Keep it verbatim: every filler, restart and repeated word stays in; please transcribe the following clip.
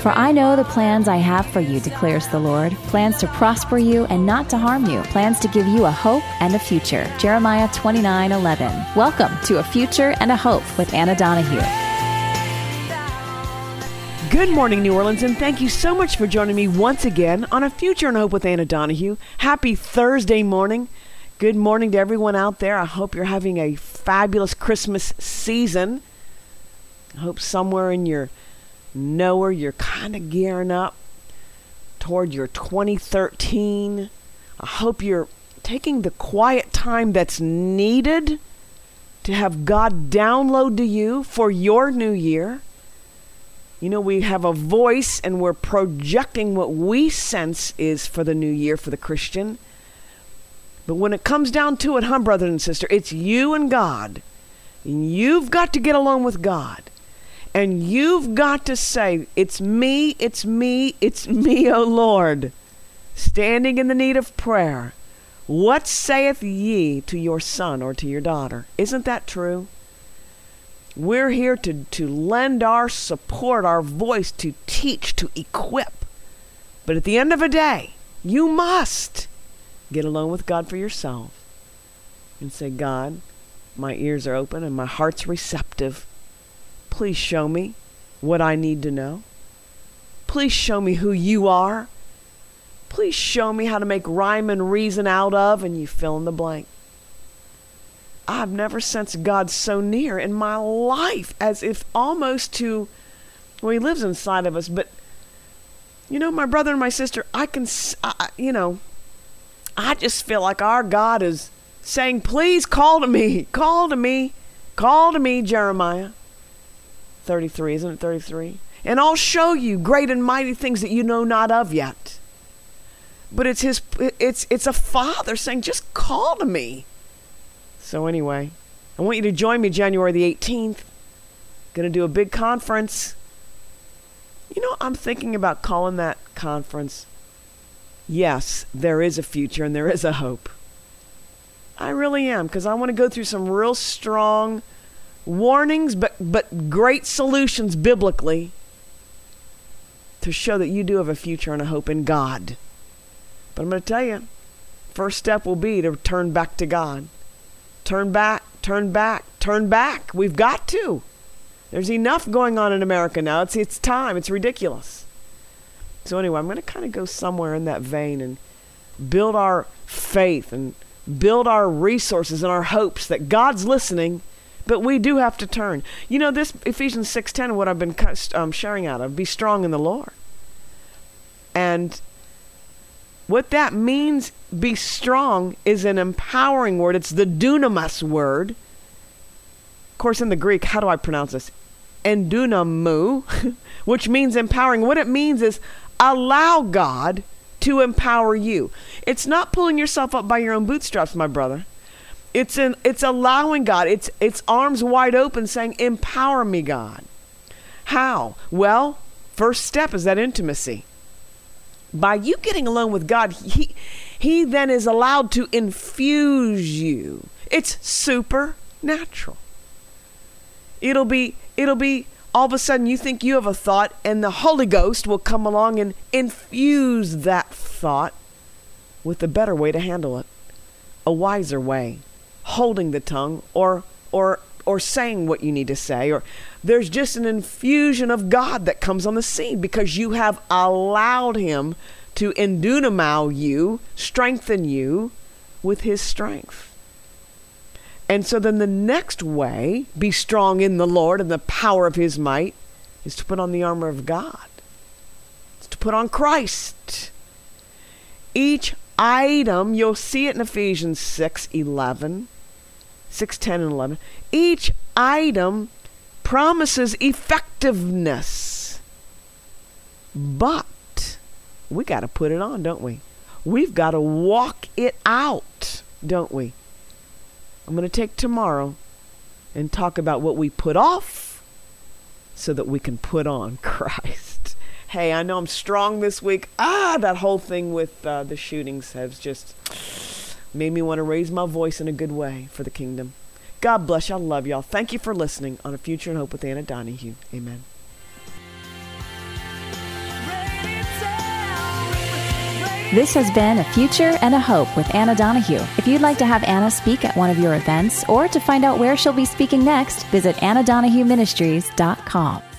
For I know the plans I have for you, declares the Lord, plans to prosper you and not to harm you, plans to give you a hope and a future. Jeremiah twenty-nine eleven. Welcome to A Future and a Hope with Anna Donahue. Good morning, New Orleans, and thank you so much for joining me once again on A Future and a Hope with Anna Donahue. Happy Thursday morning. Good morning to everyone out there. I hope you're having a fabulous Christmas season. I hope somewhere in your knower you're kind of gearing up toward your twenty thirteen. I hope you're taking the quiet time that's needed to have God download to you for your new year. You know, we have a voice and we're projecting what we sense is for the new year for the Christian. But when it comes down to it, huh, brother and sister, it's you and God. And you've got to get along with God. And you've got to say, it's me, it's me, it's me, O Lord, standing in the need of prayer. What saith ye to your son or to your daughter? Isn't that true? We're here to, to lend our support, our voice, to teach, to equip. But at the end of the day, you must get alone with God for yourself and say, God, my ears are open and my heart's receptive. Please show me what I need to know. Please show me who you are. Please show me how to make rhyme and reason out of, and you fill in the blank. I've never sensed God so near in my life, as if almost to, well, he lives inside of us, but, you know, my brother and my sister, I can, I, you know, I just feel like our God is saying, please call to me, call to me, call to me, Jeremiah. thirty-three, isn't it thirty-three? And I'll show you great and mighty things that you know not of yet. But it's his, it's, it's a father saying, just call to me. So anyway, I want you to join me January the eighteenth. Going to do a big conference. You know, I'm thinking about calling that conference, Yes, There Is a Future and There Is a Hope. I really am, because I want to go through some real strong warnings, but, but great solutions biblically to show that you do have a future and a hope in God. But I'm going to tell you, first step will be to turn back to God. Turn back, turn back, turn back. We've got to. There's enough going on in America now. It's it's time. It's ridiculous. So anyway, I'm going to kind of go somewhere in that vein and build our faith and build our resources and our hopes that God's listening, but we do have to turn. You know, this Ephesians six ten, what I've been um, sharing out of, be strong in the Lord. And what that means, be strong, is an empowering word. It's the dunamis word. Of course, in the Greek, how do I pronounce this? Endunamu, which means empowering. What it means is allow God to empower you. It's not pulling yourself up by your own bootstraps, my brother. It's an, it's allowing God. It's, it's arms wide open saying, empower me, God. How? Well, first step is that intimacy. By you getting alone with God, he, he then is allowed to infuse you. It's supernatural. It'll be, it'll be all of a sudden you think you have a thought and the Holy Ghost will come along and infuse that thought with a better way to handle it. A wiser way. Holding the tongue or, or, or saying what you need to say, or there's just an infusion of God that comes on the scene because you have allowed him to endunamau you, strengthen you with his strength. And so then the next way, be strong in the Lord and the power of his might, is to put on the armor of God. It's to put on Christ. Each item, you'll see it in Ephesians six eleven, six ten and eleven. Each item promises effectiveness. But we got to put it on, don't we? We've got to walk it out, don't we? I'm going to take tomorrow and talk about what we put off so that we can put on Christ. Hey, I know I'm strong this week. Ah, that whole thing with uh, the shootings has just made me want to raise my voice in a good way for the kingdom. God bless you. I love y'all. Thank you for listening on A Future and Hope with Anna Donahue. Amen. This has been A Future and a Hope with Anna Donahue. If you'd like to have Anna speak at one of your events or to find out where she'll be speaking next, visit anna donahue ministries dot com.